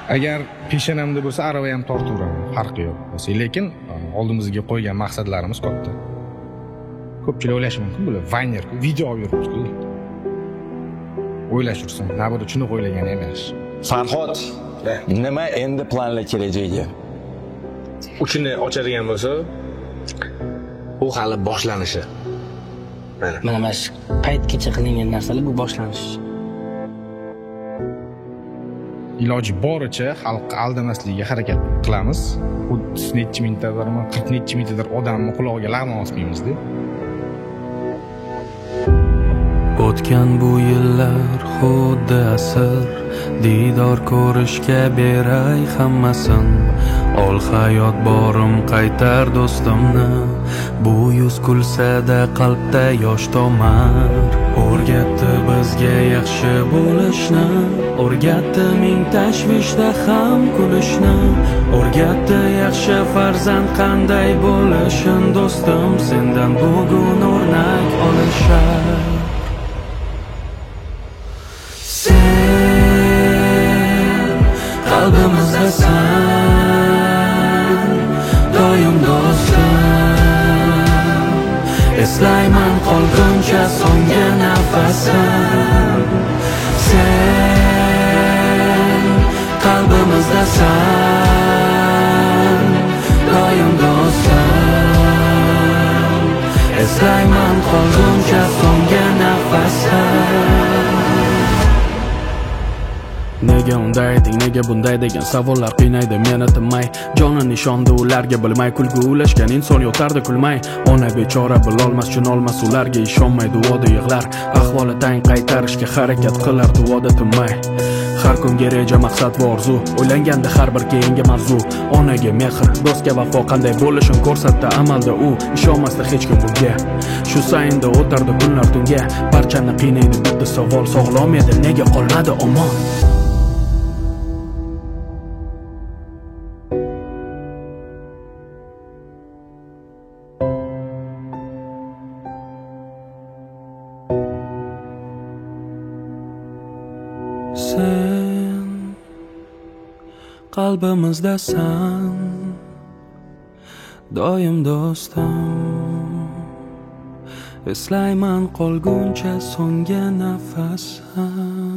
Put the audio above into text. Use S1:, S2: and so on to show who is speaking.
S1: Agar peshanamda bo'lsa, arava ham tortaveraman, farqi yo'q. Lekin oldimizga qo'ygan maqsadlarimiz katta. Ko'pchilik o'ylashi mumkin, bular vayner, video olib yuribdi. O'ylash ursin, nabirda shuni o'ylagani ham yaxshi.
S2: Farhod, nima endi planlar kelajagiga?
S3: Uchini ochadigan bo'lsa, u hali boshlanishi.
S4: Mana shu paytgacha qilingan narsalar bu boshlanish.
S1: Iloji boricha xalqni aldamasligiga harakat qilamiz. 30 necha mingtadir, 40 necha mingtadir odamni qulog'iga lag'mon osmaymiz-da.
S5: O'tgan bu yillar xuddi asr, didor ko'rishga beray hammasin. Ol hayot borim qaytar do'stimni, bu yuz kulsa-da qalbda yosh tomar. O'rgatdi bizga yaxshi bo'lishni, o'rgatdi ming tashvishda ham kulishni, o'rgatdi yaxshi farzand qanday bo'lishin. Do'stim, sendan bugun o'rnak olishar. Qalbimizdasan, doim do'stim. Eslayman qolguncha so'nggi nafasim. Sen qalbimizdasan, doim do'stim. Eslayman qolguncha so'nggi nafasim. Nega unday eding, nega bunday degan savollar qiynaydi meni tinmay. Jonini ishondi ularga bilmay, kulgu ulashgan inson yotardi kulmay. Ona bechora bilolmas, tushunolmas, ularga ishonmay duoda yig'lar. Ahvoli tang qaytarishga harakat qilar duoda tinmay. Har kunga reja, maqsad va orzu, o'ylanganda har bir keyingi mavzu. Onaga mehr, do'stga vafo qanday bo'lishini ko'rsatdi amalda u. Ishonmasdi hech kim bunga. Shu sayinda o'tardi kunlar tunga. Barchani qiynaydi bitta savol, sog'lom edi, nega qolmadi omon? Sen qalbimizdasan, doim do'stim. Eslayman qolguncha so'nggi nafasim.